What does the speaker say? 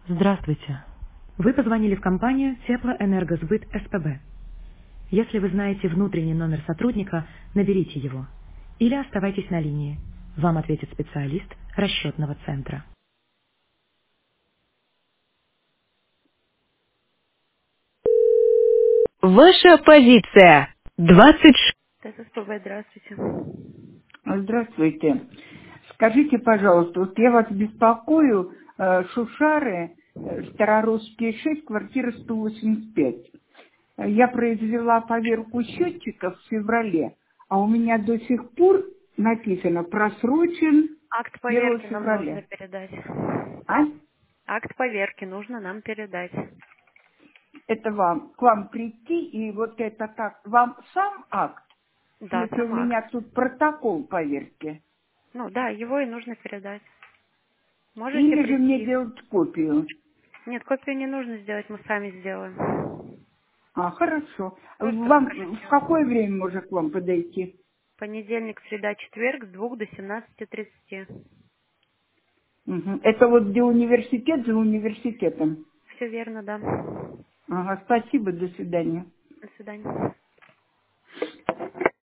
Здравствуйте. Вы позвонили в компанию Теплоэнергосбыт СПБ. Если вы знаете внутренний номер сотрудника, наберите его. Или оставайтесь на линии. Вам ответит специалист расчетного центра. Ваша позиция. 26. СПБ, здравствуйте. Здравствуйте. Скажите, пожалуйста, вот я вас беспокою, Шушары, Старорусские 6, квартира 185. Я произвела поверку счетчиков в феврале, а у меня до сих пор написано просрочен Акт 1 поверки нам нужно февраля. передать. А? Акт поверки нужно нам передать. Это вам, к вам прийти, и вот это так, вам сам акт? В Да, смысле, у сам акт. меня тут протокол поверки. Ну да, его и нужно передать. Можете Или же мне прийти. делать копию? Нет, копию не нужно сделать, мы сами сделаем. А, хорошо. Просто Вам в скажите. какое время можно к вам подойти? Понедельник, среда, четверг с 2 до 17:30. Мгм. Это вот где университет за университетом. Все верно, да. Ага, спасибо, до свидания. До свидания.